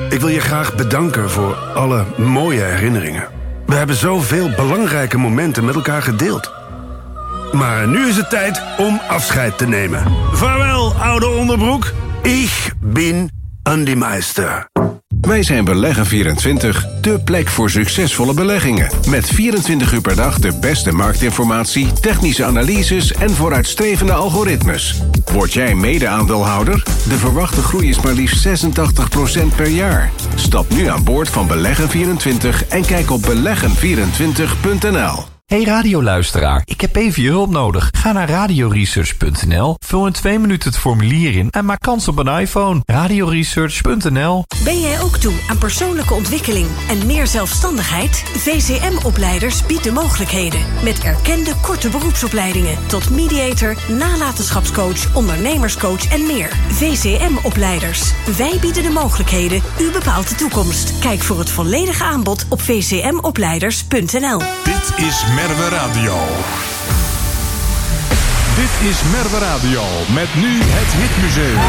Ik wil je graag bedanken voor alle mooie herinneringen. We hebben zoveel belangrijke momenten met elkaar gedeeld. Maar nu is het tijd om afscheid te nemen. Vaarwel, oude onderbroek. Ik ben Andy Meister. Wij zijn Beleggen24, de plek voor succesvolle beleggingen. Met 24 uur per dag de beste marktinformatie, technische analyses en vooruitstrevende algoritmes. Word jij mede-aandeelhouder? De verwachte groei is maar liefst 86% per jaar. Stap nu aan boord van Beleggen24 en kijk op beleggen24.nl. Hey radioluisteraar, ik heb even je hulp nodig. Ga naar radioresearch.nl, vul in 2 minuten het formulier in en maak kans op een iPhone. Radioresearch.nl. Ben jij ook toe aan persoonlijke ontwikkeling en meer zelfstandigheid? VCM-opleiders biedt de mogelijkheden. Met erkende korte beroepsopleidingen tot mediator, nalatenschapscoach, ondernemerscoach en meer. VCM-opleiders. Wij bieden de mogelijkheden. U bepaalt de toekomst. Kijk voor het volledige aanbod op vcmopleiders.nl. Dit is Merwe Radio. Dit is Merwe Radio met nu het Hitmuseum.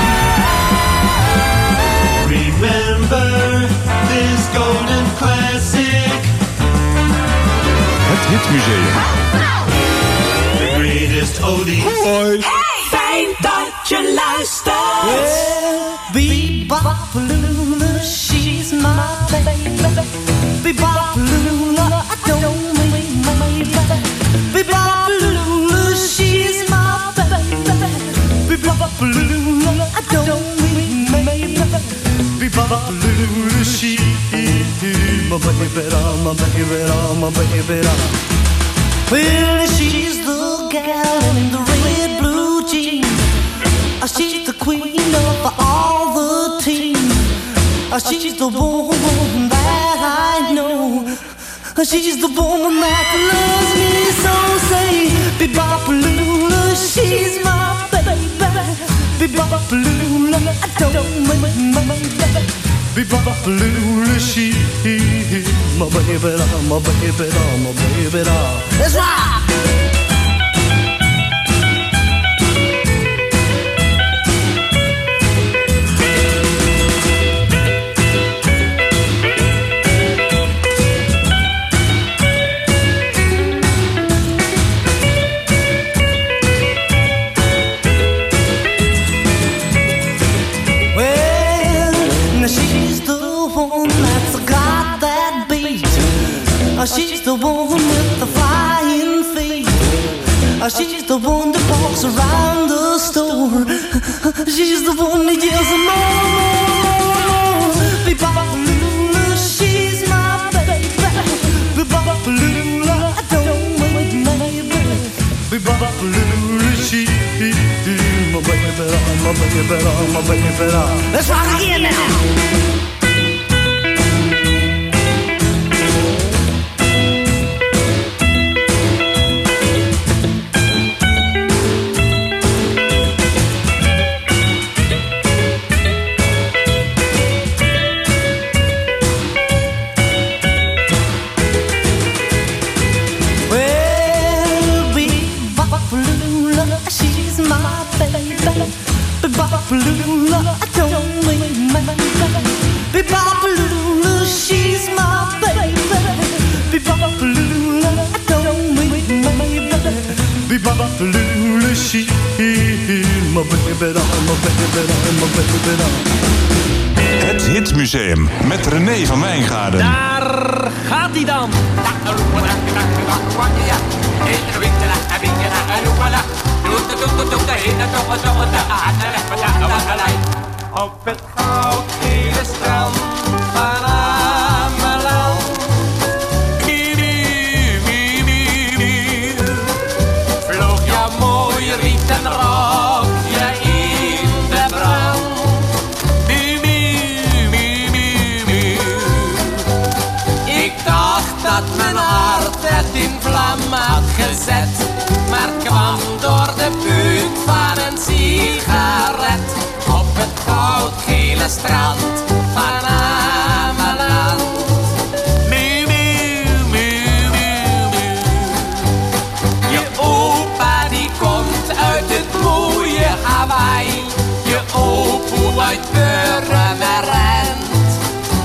Remember this golden classic. Het Hitmuseum. The greatest oldies. Hoi. Hey. Fijn dat je luistert. Well, Bebop-a-Lula, she's my baby. Bebop-a-Lula, I don't mean my baby. Bebop-a-Lula, she's my baby. Bebop-a-Lula, I don't mean my baby. Bebop-a-Lula, she's my baby, my baby, my baby. Well, she's the gal in the red blue jeans. She's the queen of all the team. She's the woman that I know. She's the woman that loves me so. Say, Bebop-a-Lula, she's my baby. Bebop-a-Lula, I don't mind my baby. Bebop-a-Lula, she's my baby, my baby, my baby. Let's rock! She's the one with the flying feet. She's the one that walks around the store. She's the one that yells more, more, more. Bebop-a-Lula, she's my baby. Bebop-a-Lula, I don't make my baby. Bebop-a-Lula, she's my baby, my baby, my baby. Let's rock again now. Bebop-a-Lula, I don't mean my baby. Bebop-a-Lula, she's my baby. Bebop-a-Lula, I don't mean my baby. Bebop-a-Lula, she's my baby, my baby, my baby. Het Hitmuseum met René van Wijngaarden. Daar gaat hij dan. Op het goudgele strand van Ameland. Vloog jouw mooie rieten rokje in de brand. Ik dacht dat mijn hart het in vlam had gezet, maar kwam door de buurt van een sigaret. Op het goudgele strand van Ameland. Je opa die komt uit het mooie Hawaii. Je opa uit Purmerend.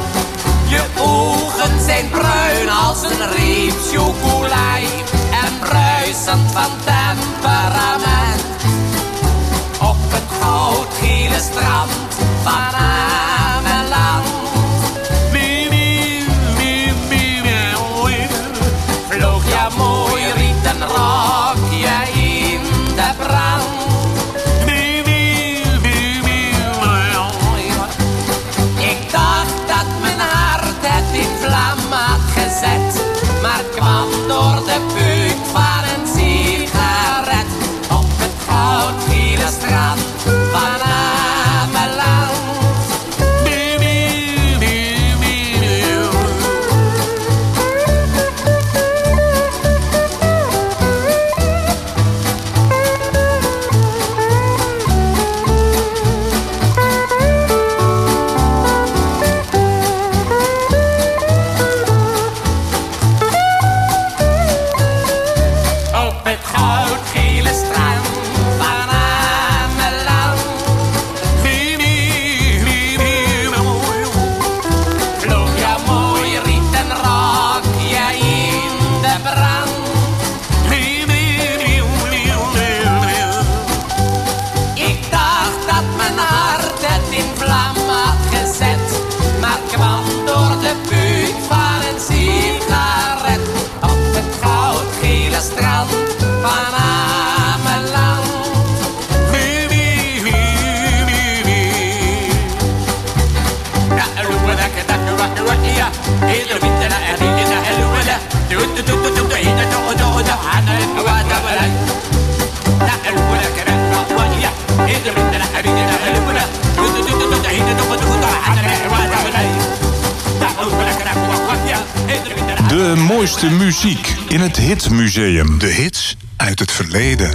De mooiste muziek in het Hitmuseum. De hits uit het verleden.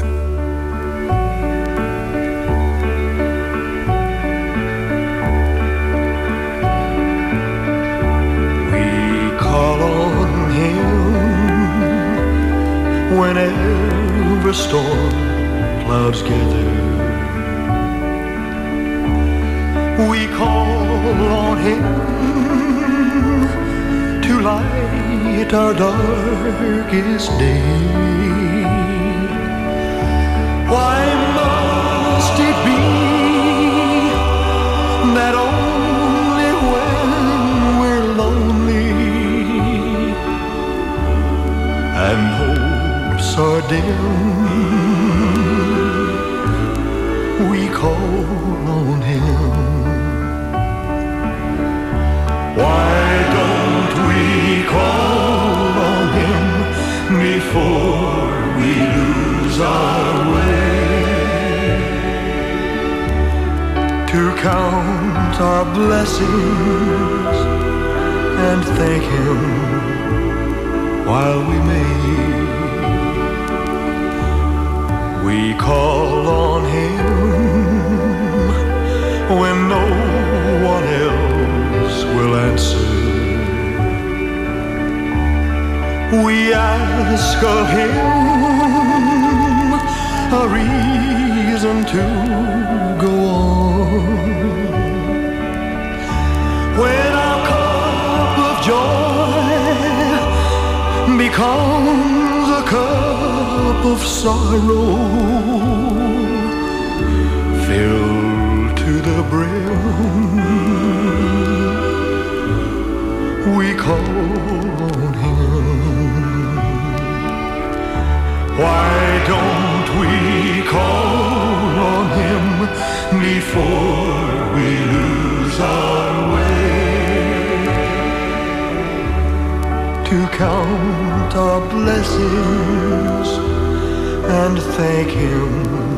We call on him whenever storm clouds gather. We call on him to light our darkest day. Why must it be that only when we're lonely and hopes are dim we call on him? Why don't we call on him before we lose our way? To count our blessings and thank him while we may. We call on him when no one else will answer. We ask of him a reason to go on. When our cup of joy becomes a cup of sorrow, filled to the brim, we call on him. Why don't we call on him before we lose our way? To count our blessings and thank him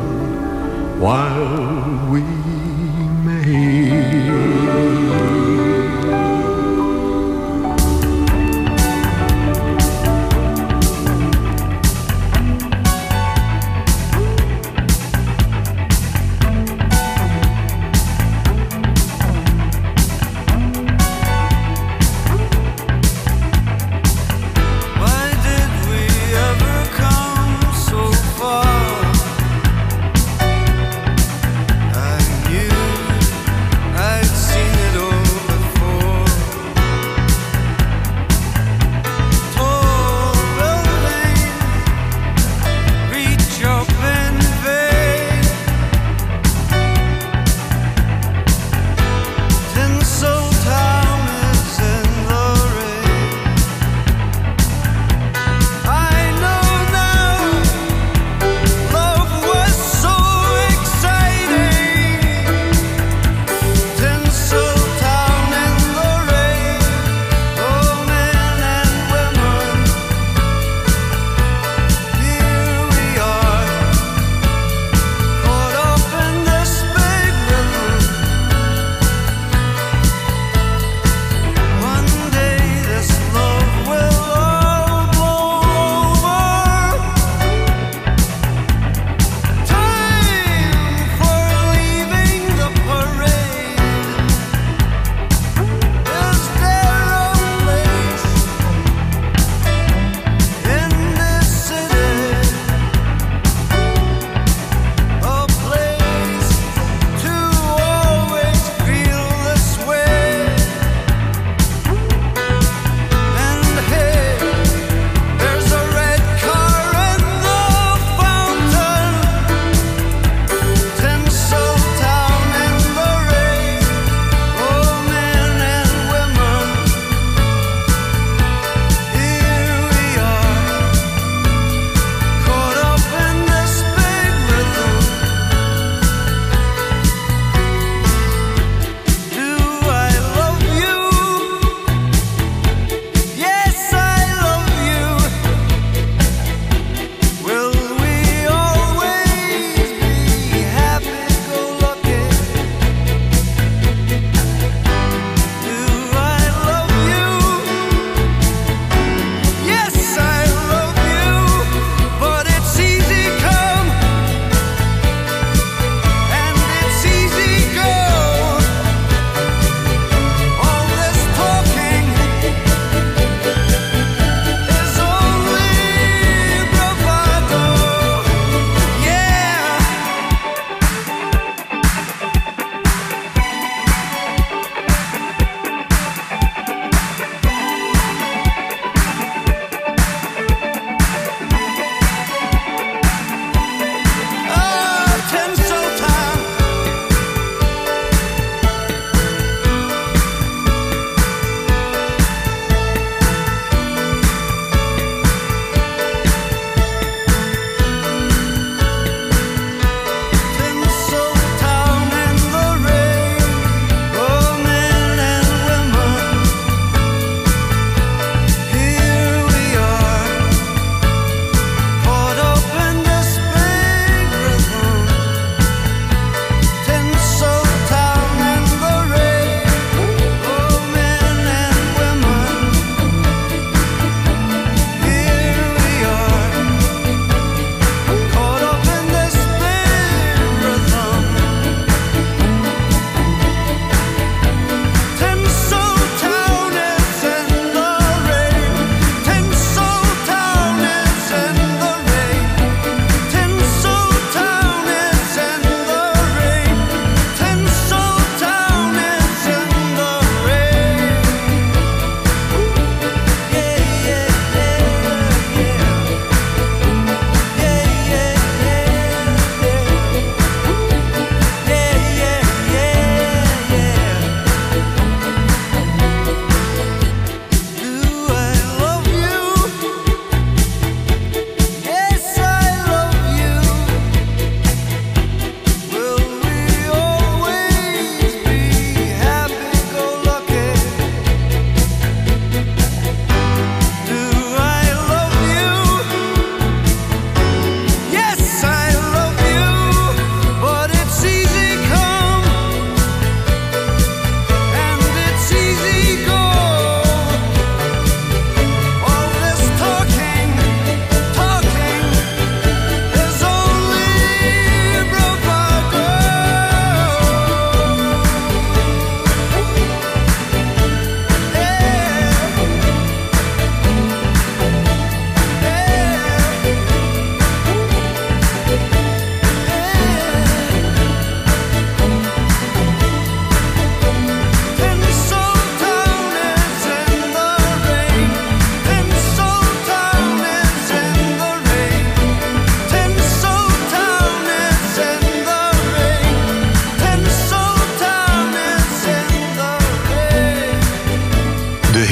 while we may. I'd seen it all.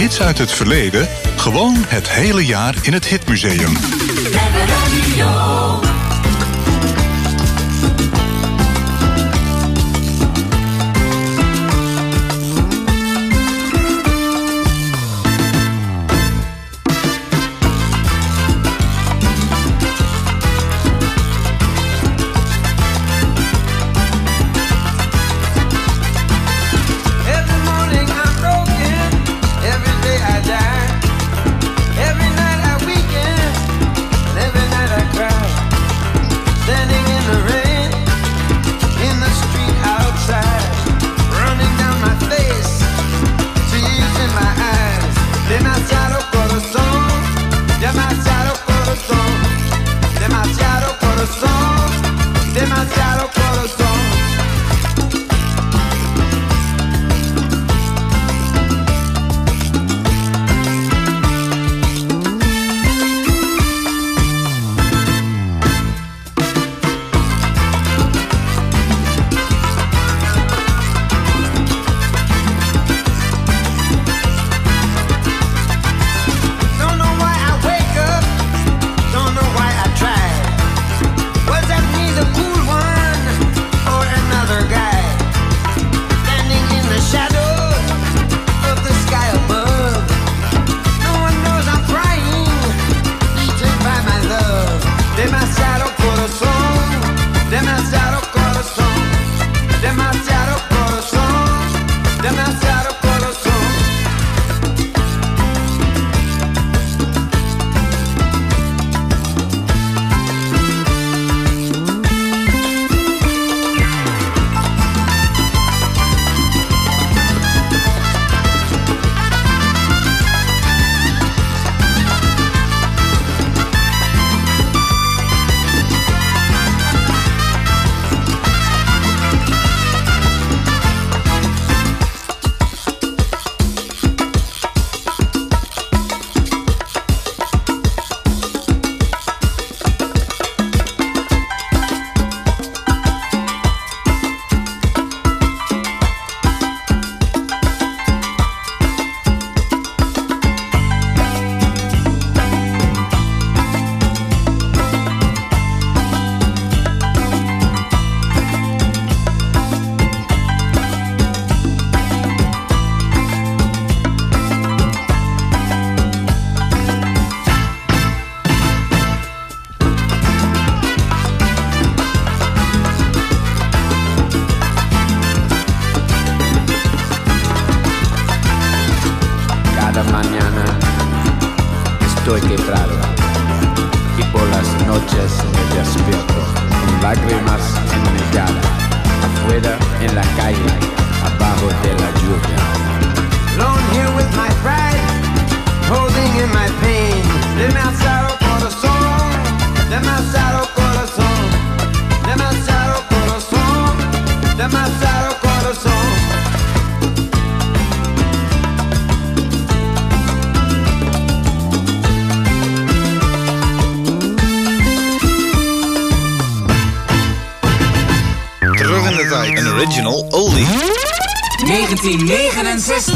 Hits uit het verleden, gewoon het hele jaar in het Hitmuseum. estoy quebrado y por las noches me despierto con lágrimas en mi cara, afuera en la calle, abajo de la lluvia. Alone here with my pride, holding in my pain. Demasiado corazón, demasiado corazón, demasiado corazón, demasiado corazón. Terug in de tijd, een original oldie. 1969.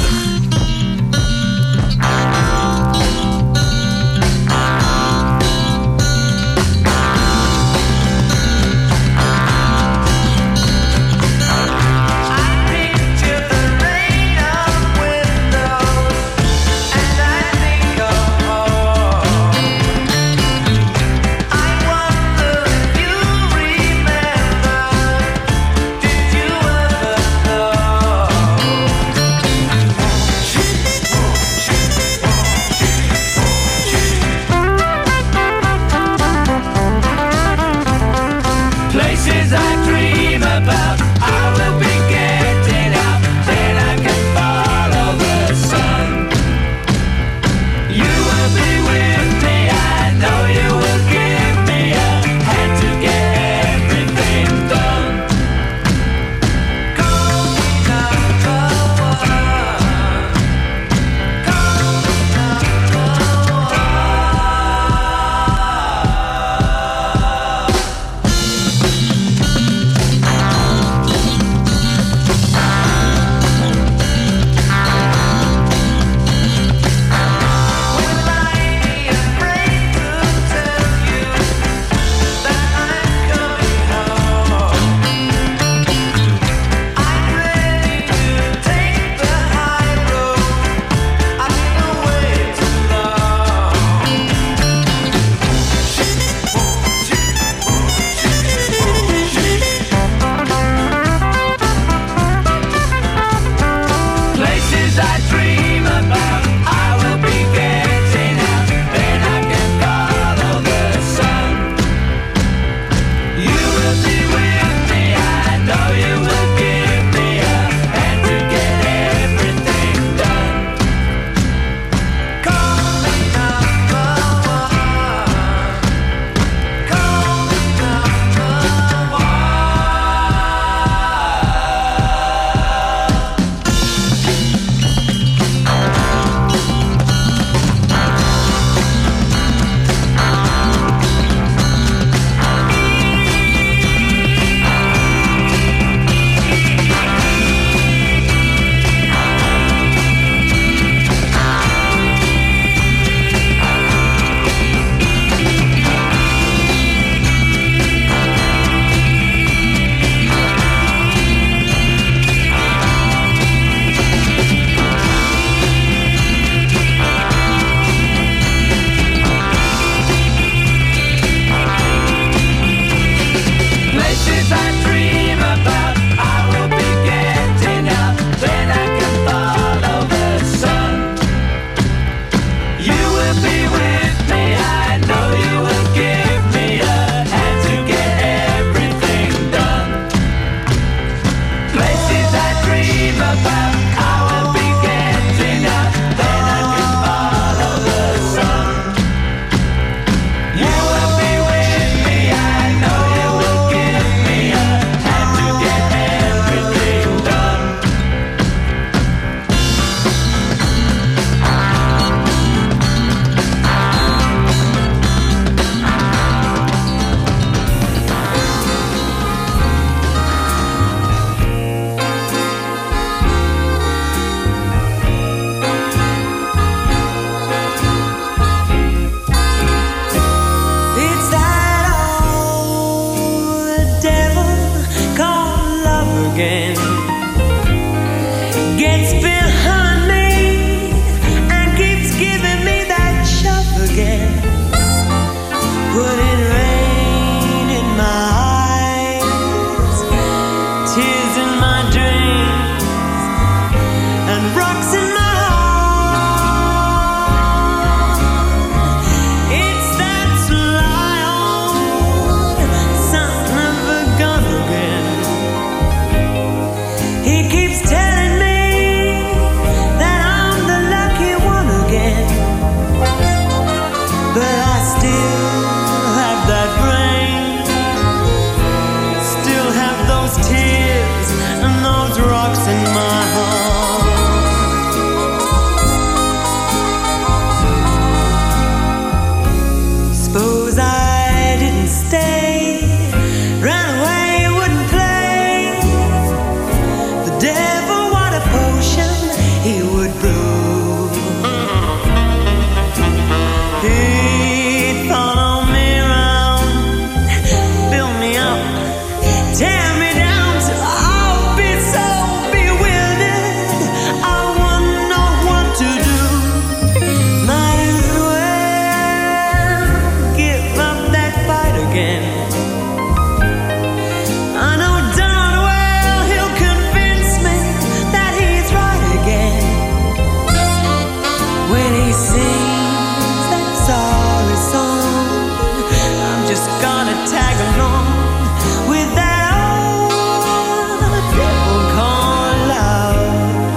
sings that sorry song, I'm just gonna tag along with that old devil called love.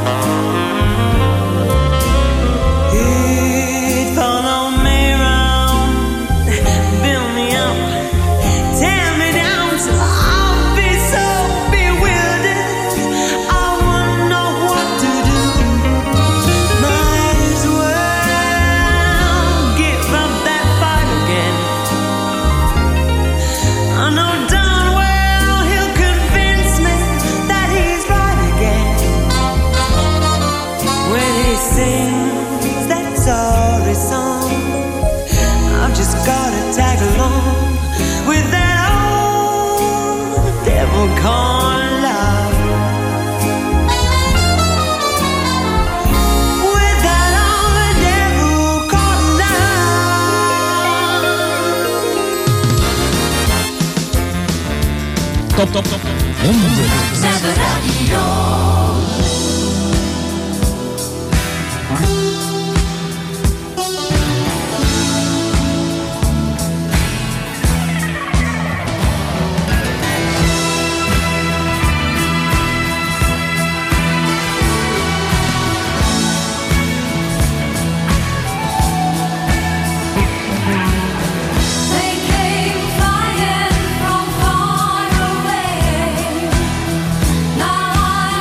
He'd follow me round, build me up, tear me down till I'll be so bewildered I wouldn't know what to do. Might as well give up that fight again. I know darn well he'll convince me that he's right again when he sings that sorry song. I've just gotta tag along with that old devil called love. With that old devil called love. Top 100. Zet radio. They came flying from far away. Now I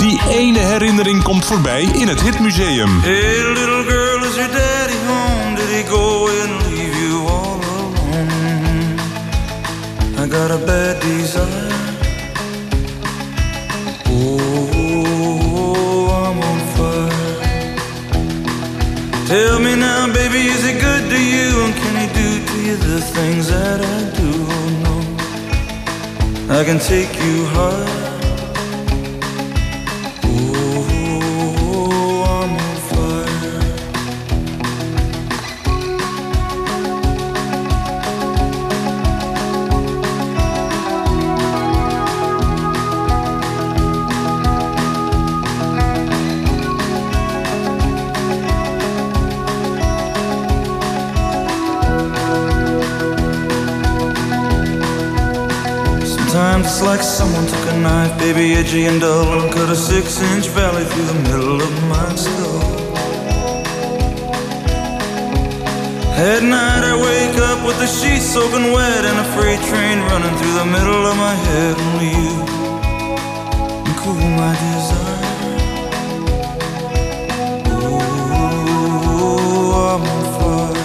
Die ene herinnering komt voorbij in het Hitmuseum. Hey little girl, is your daddy home? Did he go away and leave you all alone? I got a bad desire. Tell me now, baby, is he good to you? And can he do to you the things that I do? Oh no, I can take you high. Oh, I'm on fire. Sometimes it's like someone took a knife, baby, edgy and dull, and cut a 6-inch valley through the middle of my skull. At night I wake up with the sheets soaking wet and a freight train running through the middle of my head. Only you can cool my desire. Oh, I'm on fire.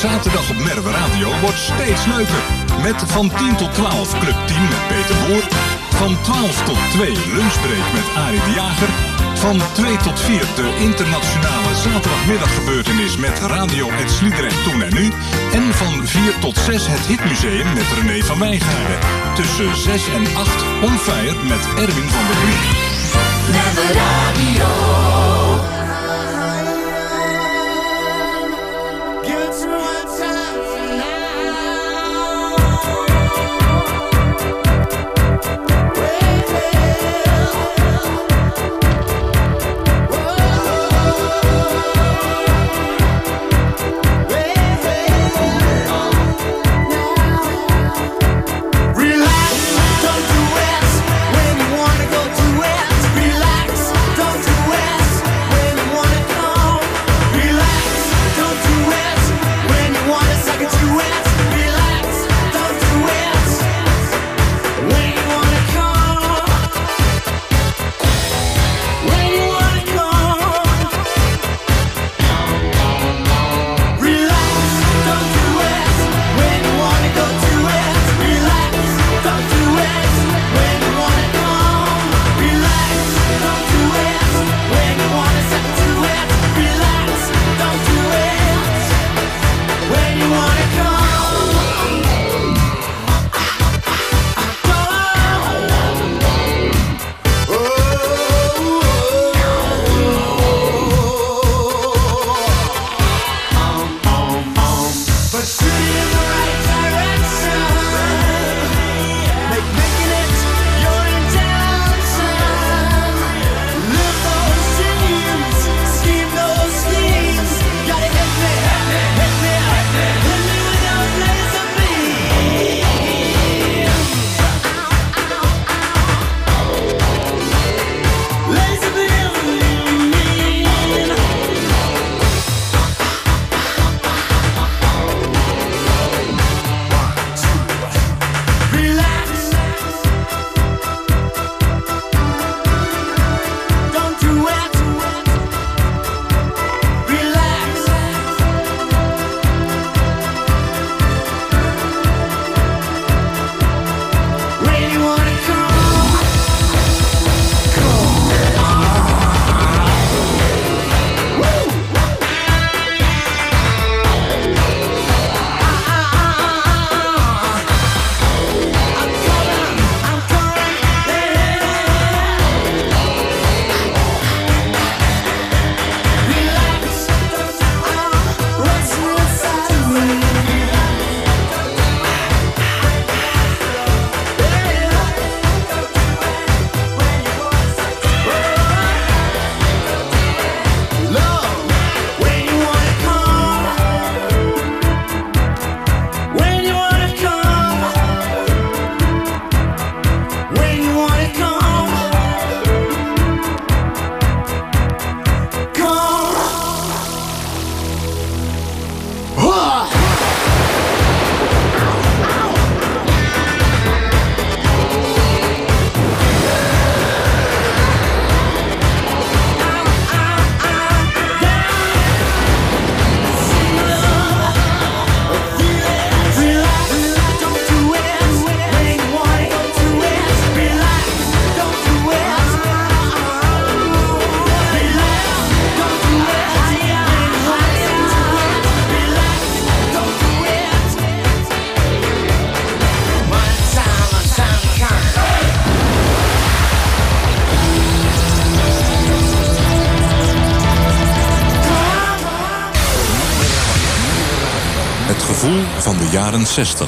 zaterdag op Merwe Radio wordt steeds leuker. Met van 10 tot 12 Club 10 met Peter Boer. Van 12 tot 2 Lunchbreak met Arie de Jager. Van 2 tot 4 de internationale zaterdagmiddaggebeurtenis met Radio Het Sliedrecht Toen en Nu. En van 4 tot 6 het Hitmuseum met René van Wijngaarden. Tussen 6 en 8 On Fire met Erwin van der Vliet. Merwe Radio. Het gevoel van de jaren 60.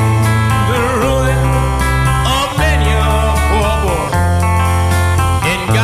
In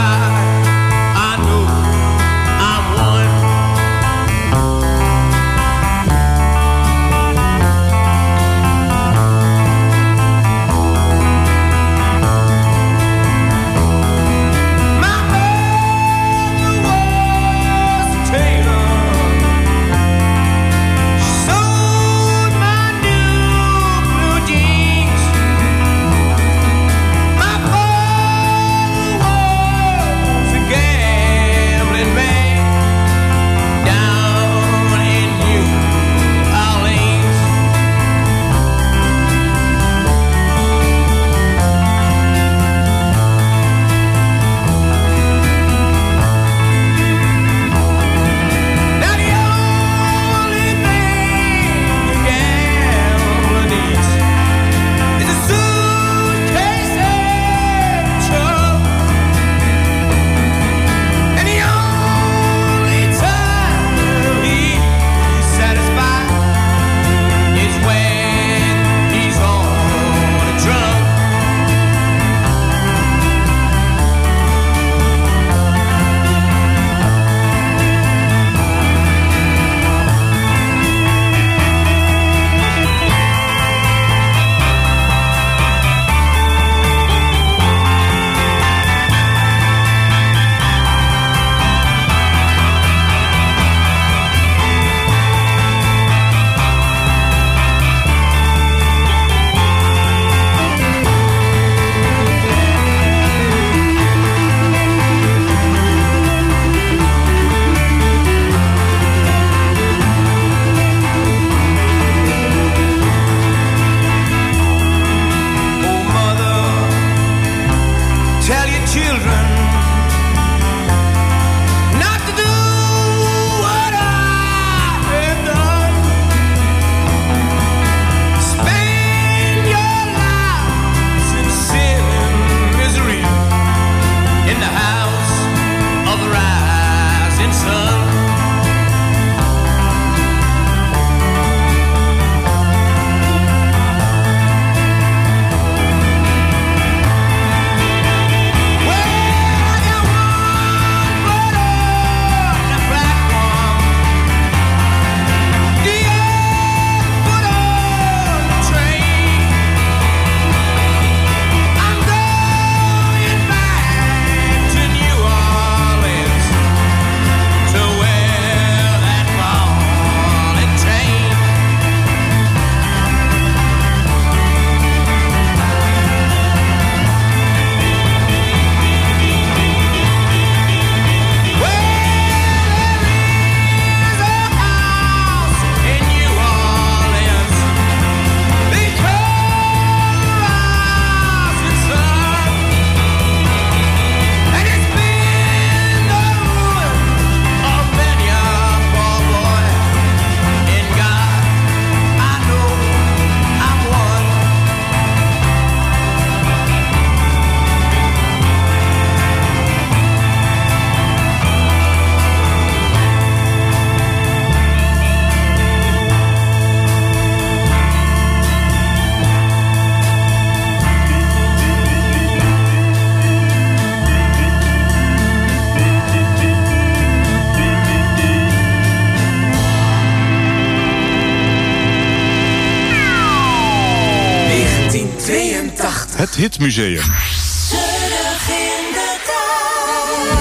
Het Hitmuseum. Terug in de tijd.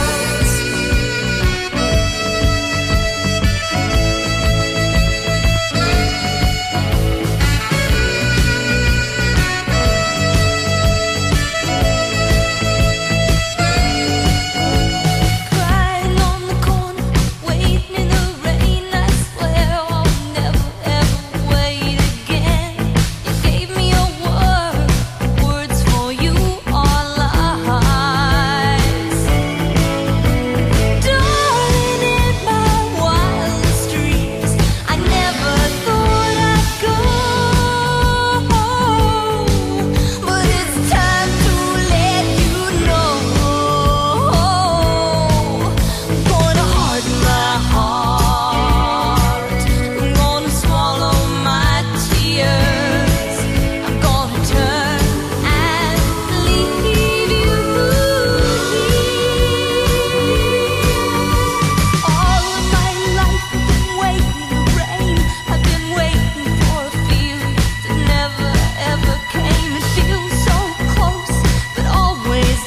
Crying on the corner, waiting in the rain. I swear I'll never ever wait again. You gave me your word, words for you are lies. Darling, in my wildest dreams, I never thought I'd go, but it's time to let you know. I'm gonna harden my heart. I'm gonna swallow my tears. I'm gonna turn and leave you. All of my life I've been waiting in the rain. I've been waiting for a feeling that never ever came. It feels so close, but always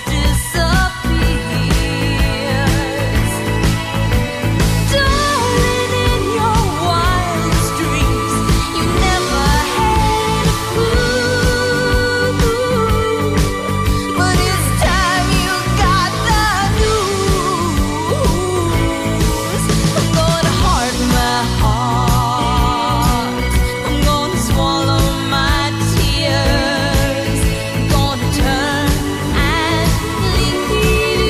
disappears. Darling, in your wildest dreams, you never had a clue. But it's time you got the news. I'm gonna harden my heart. I'm gonna swallow my tears. I'm gonna turn and leave you.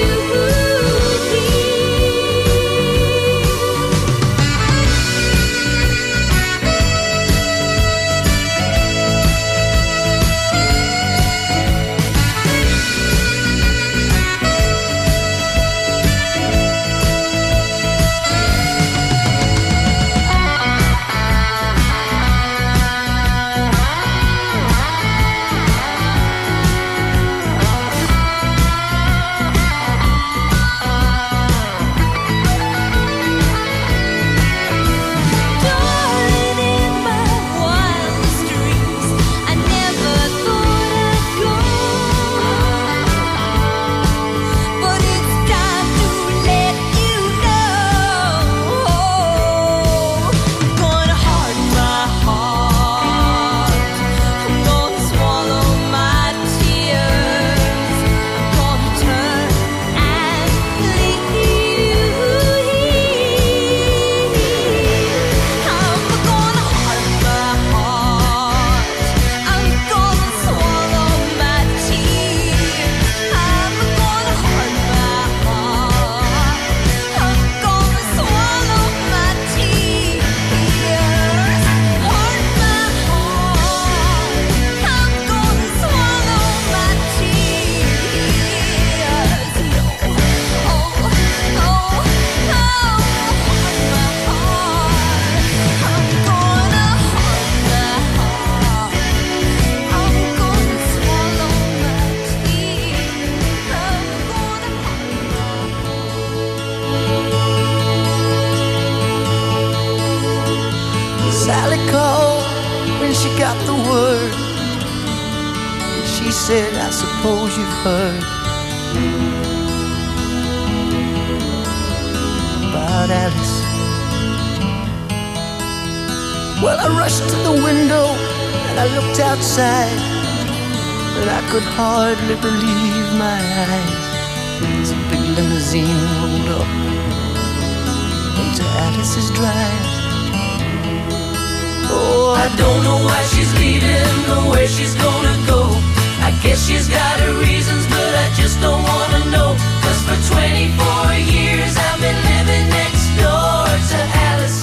Darling, in my wildest dreams, I never thought I'd go, but it's time to let you know. I'm gonna harden my heart. I'm gonna swallow my tears. I'm gonna turn and leave you. I'm gonna harden my heart. I'm gonna swallow my tears. I'm gonna harden my heart. I'm gonna swallow my tears. Harden my heart. I'm gonna swallow my tears. No, Sally called when she got the word. She said, I suppose you've heard about Alice. Well, I rushed to the window and I looked outside, and I could hardly believe my eyes as a big limousine rolled up into Alice's drive. Oh, I don't know why she's leaving or where she's gonna go. I guess she's got her reasons, but I just don't wanna know. 'Cause for 24 years I've been living next door to Alice.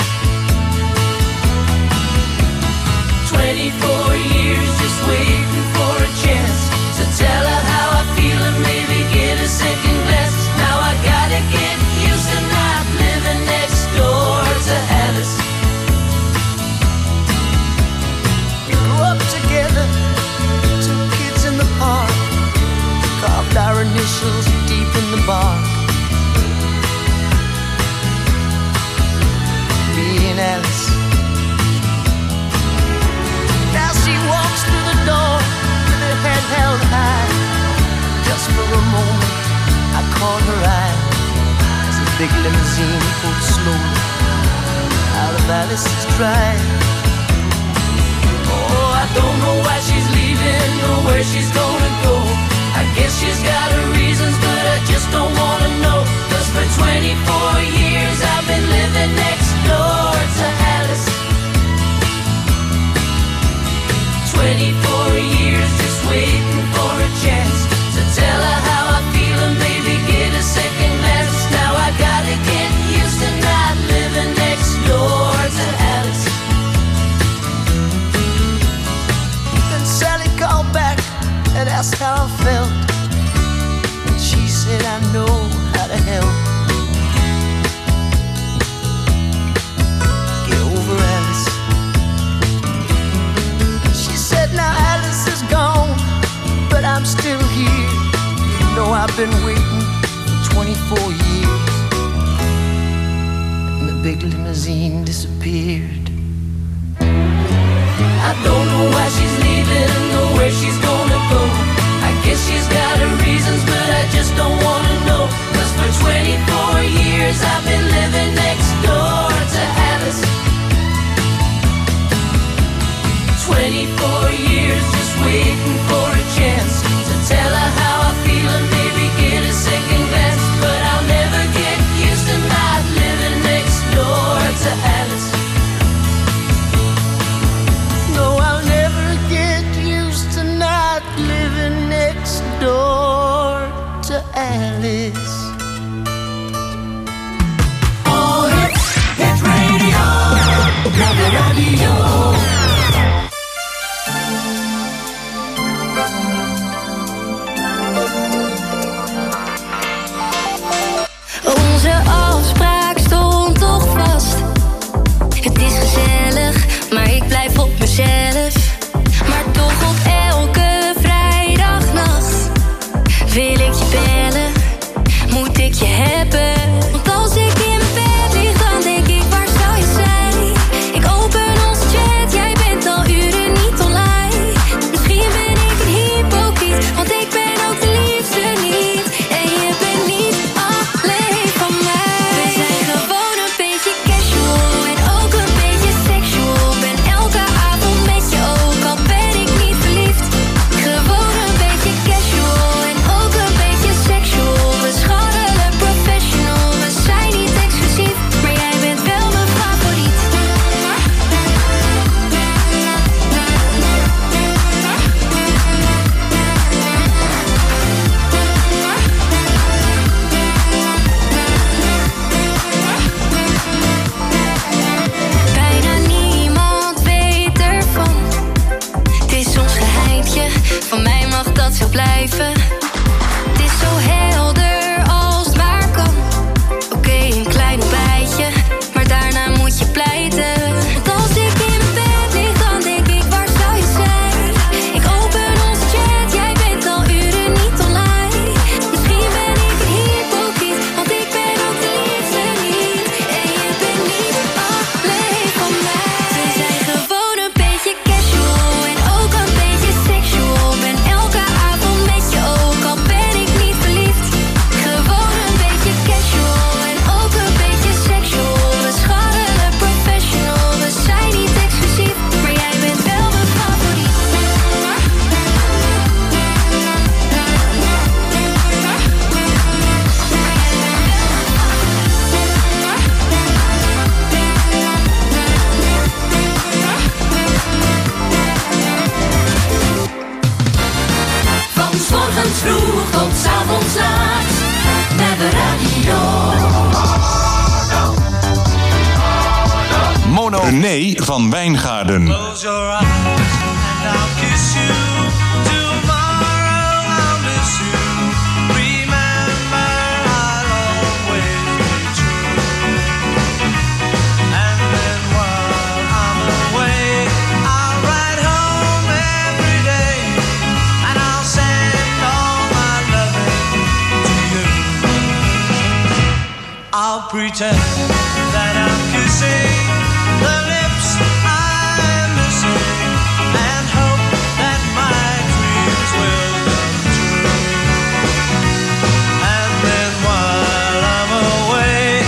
24 years just waiting for a chance to tell her how I feel and maybe get a second glance. Now I gotta get used to not living next door to Alice. We grew up together, two kids in the park. big limousine pulled slowly out of Alice's drive. Oh, I don't know why she's leaving or where she's gonna go. I guess she's got her reasons, but I just don't wanna know. 'Cause for 24 years I've been living next door to Alice. 24 years just waiting for a chance to tell her how I feel and maybe get a second glance. Now I gotta get used to not living next door to Alice. Then Sally called back and asked how I felt, and she said I know how to help. Get over Alice. She said now Alice is gone, but I'm still here. You know I've been waiting for 24 years. And the big limousine disappeared. I don't know why she's leaving or where she's gonna go. I guess she's got her reasons, but I just don't wanna know. 'Cause for 24 years I've been living next door to Alice. 24 years just waiting for a chance to tell her how I feel and maybe get a second glance. But I'll never get used to not living next door to Alice. No, I'll never get used to not living next door to Alice. All hits, hit radio, Love Radio. Onze afspraak stond toch vast. Het is gezellig, maar ik blijf op mezelf. Maar toch op elke vrijdagnacht wil ik je bellen, moet ik je hebben. Want als ik in mijn bed lig, dan denk ik waar zou je zijn? Ik open onze chat, jij bent al uren niet online. Misschien ben ik een hypocriet, want ik ben ook de liefste niet. En je bent niet alleen van mij. We zijn gewoon een beetje casual en ook een beetje sexual. Ben elke avond met je ook, al ben ik niet verliefd. Gewoon een beetje casual en ook een beetje sexual. We scharrelen professional, we zijn niet exclusief, maar jij bent wel mijn favoriet. Bijna niemand weet ervan. Het is ons geheimtje, van mij mag dat zo blijven. Het is zo helder als het maar kan. Oké, een klein ontbijtje, maar daarna moet je pleiten. Want als ik in mijn bed lig, dan denk ik waar zou je zijn? Ik open onze chat, jij bent al uren niet online. Misschien ben ik een hypocriet, want ik ben ook de liefste niet. En je bent niet alleen van mij. We zijn gewoon een beetje casual en ook een beetje sexual. Ben elke avond met je ook, al ben ik niet verliefd. Gewoon een beetje casual en ook een beetje sexual. We scharrelen professional, we zijn niet exclusief, maar jij bent wel mijn favoriet. Van 's morgens vroeg tot 's avonds laat, naar de radio. Mono René van Wijngaarden. Close your eyes and I'll kiss you. Tomorrow I'll miss you. Remember, I'll always be true. And then while I'm away, I'll ride home every day. And I'll send all my loving to you. I'll pretend that I'm kissing the lips I'm missing, and hope that my dreams will come true. And then while I'm away,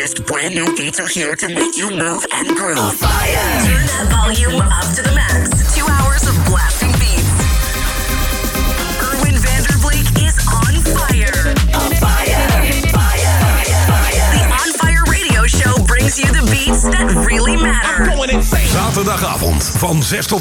hottest brand new beats are here to make you move and groove. On fire! Turn that volume up to the max. 2 hours of blasting beats. Erwin Vanderbleek is on fire. On fire! Fire! Fire! The On Fire Radio Show brings you the beats that really matter. Zaterdagavond van 6 tot